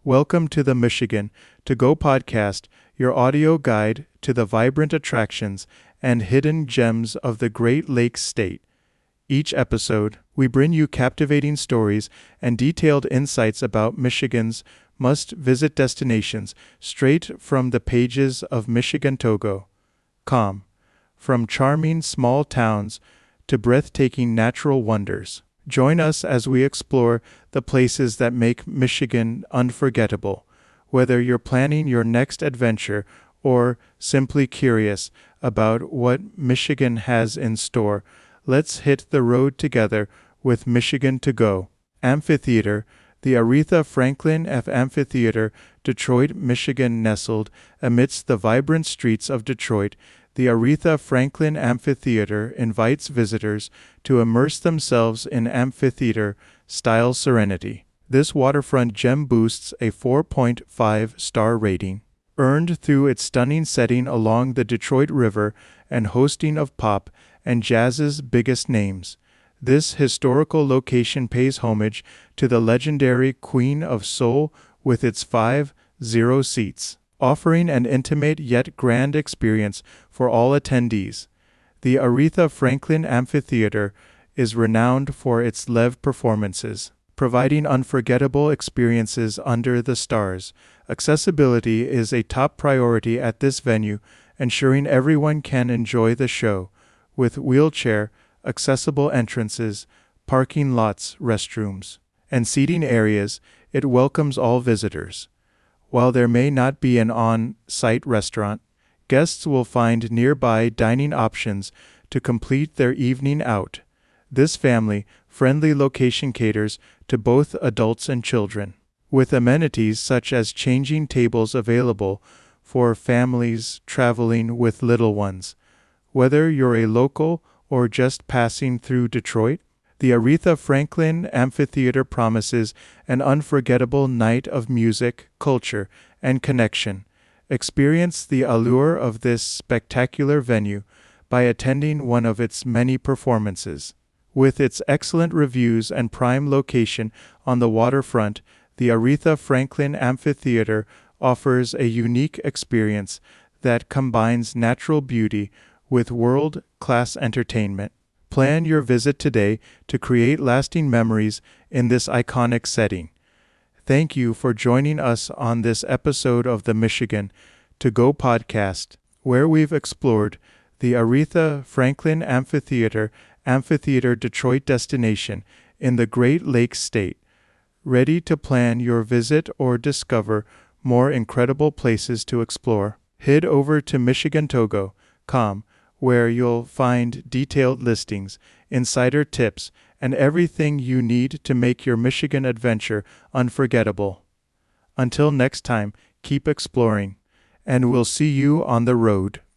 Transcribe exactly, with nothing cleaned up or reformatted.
Welcome to the Michigan To Go podcast, your audio guide to the vibrant attractions and hidden gems of the Great Lakes State. Each episode, we bring you captivating stories and detailed insights about Michigan's must-visit destinations straight from the pages of Michigan To Go dot com. From charming small towns to breathtaking natural wonders. Join us as we explore the places that make Michigan unforgettable. Whether you're planning your next adventure or simply curious about what Michigan has in store, let's hit the road together with Michigan To Go. Amphitheater. The Aretha Franklin F. Amphitheater, Detroit, Michigan. Nestled amidst the vibrant streets of Detroit, the Aretha Franklin Amphitheater invites visitors to immerse themselves in amphitheater-style serenity. This waterfront gem boasts a four point five star rating, earned through its stunning setting along the Detroit River and hosting of pop and jazz's biggest names. This historical location pays homage to the legendary Queen of Soul with its five zero seats, offering an intimate yet grand experience for all attendees. The Aretha Franklin Amphitheater is renowned for its live performances, providing unforgettable experiences under the stars. Accessibility is a top priority at this venue, ensuring everyone can enjoy the show, with wheelchair accessible entrances, parking lots, restrooms, and seating areas. It welcomes all visitors. While there may not be an on-site restaurant, guests will find nearby dining options to complete their evening out. This family-friendly location caters to both adults and children, with amenities such as changing tables available for families traveling with little ones. Whether you're a local or just passing through Detroit, the Aretha Franklin Amphitheater promises an unforgettable night of music, culture, and connection. Experience the allure of this spectacular venue by attending one of its many performances. With its excellent reviews and prime location on the waterfront, the Aretha Franklin Amphitheater offers a unique experience that combines natural beauty with world-class entertainment. Plan your visit today to create lasting memories in this iconic setting. Thank you for joining us on this episode of the Michigan To Go podcast, where we've explored the Aretha Franklin Amphitheater, Amphitheater Detroit destination in the Great Lakes State. Ready to plan your visit or discover more incredible places to explore? Head over to Michigan To Go dot com, where you'll find detailed listings, insider tips, and everything you need to make your Michigan adventure unforgettable. Until next time, keep exploring, and we'll see you on the road.